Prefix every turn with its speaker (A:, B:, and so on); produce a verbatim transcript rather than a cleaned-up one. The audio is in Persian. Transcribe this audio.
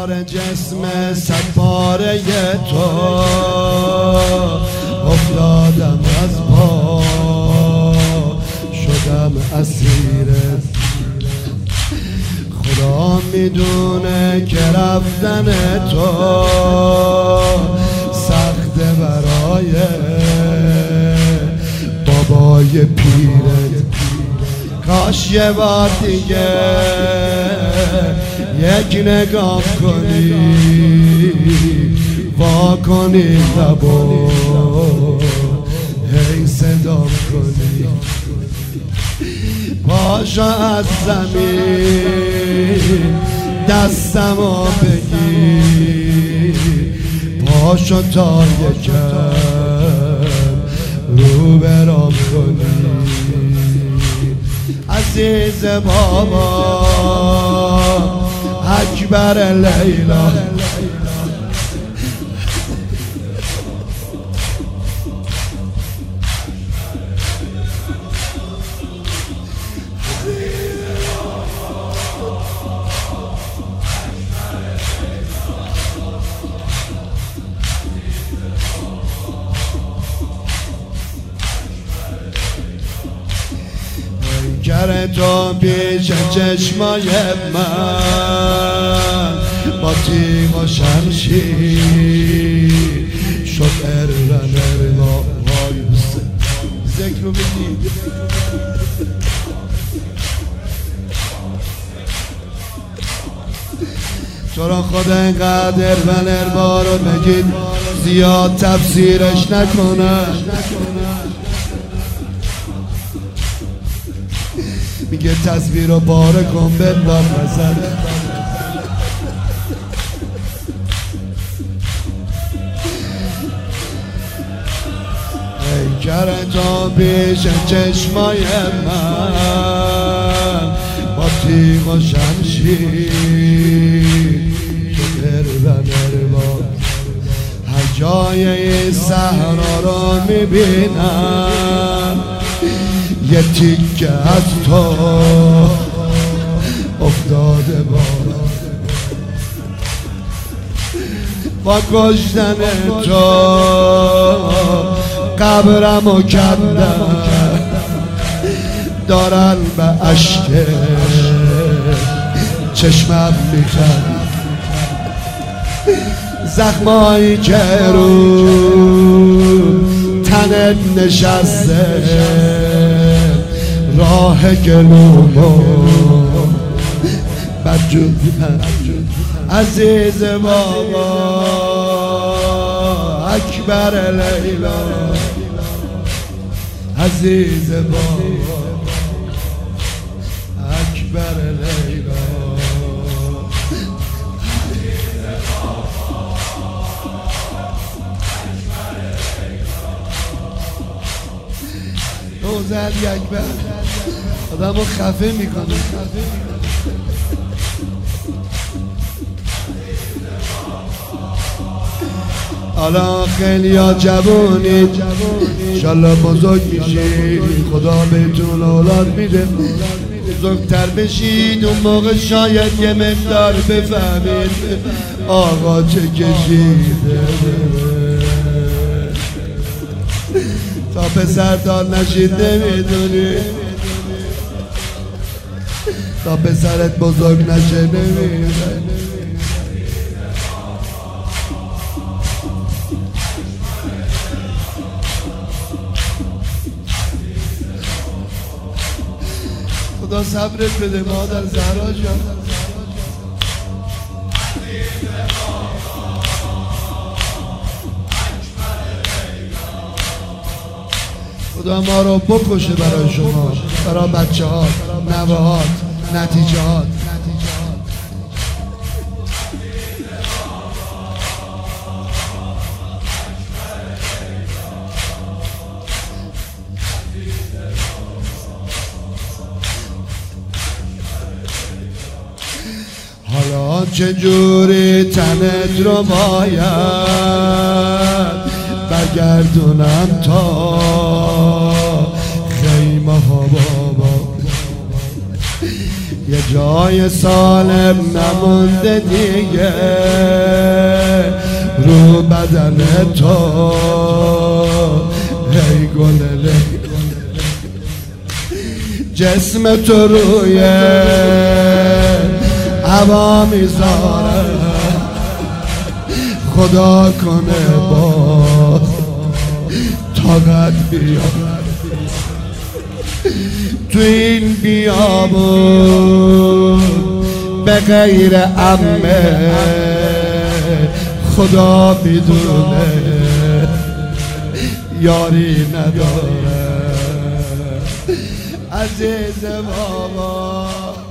A: بار جسم صد پاره تو افتادم از پا شدم اسیرت. خدا میدونه که رفتن تو سخته برای بابای پیرت. کاش یه بار دیگه یک نگاه کنی وا کنی لبو هی صدام کنی. پاشو از زمین دستمو بگیر، پاشو تا یکم رو برام کنی. عزیز بابا اکبر لیلا گر تو پیش چشمای من با تیغ و شمشیر شد ارن ارنا وایوسه. ذکر رو بگید تو را خود اینقدر و نربا رو بگید زیاد تفسیرش نکنن. میگه تصویر رو باره کن بندار نزد. ای کره تو پیش چشمای من با تیغ و شمشیر شکر و نروا هر جای این صحرا رو میبینم یه تیکه از تو افتاده بالا. با کشتن تو قبرمو کندن دارن به عشق چشمم میخند. زخمایی که رو تنت نشسته راه گلومو بدجود. عزیز بابا اکبر لیلا عزیز بابا اکبر لیلا روزل اکبر آدمو خفه میکنه. حالا خیلی ها جوونید انشالله بزرگ میشید خدا بهتون اولاد میده. بزرگتر بشید اون موقع شاید یه مقدار بفهمید آقا چه کشیده. تا پسر دار نشید نمیدونی، تا پسرت بزرگ نشه نمیدونی. خدا صبرت بده مادر زهرا جان. خدا ما رو بکشه برای شما، برای بچه ها، نوه هات، نتیجه هات. حالا چجوری تنت رو باید برگردونم تا خیمه ها بابا. یه جای سالم نمونده دیگه رو بدن تو هی گلله جسم تو روی هوا میذاره خدا کنه باز طاقت بیاد تو این بیابون به غیر عمه خدا بدونه یاری نداره عزیز بابا.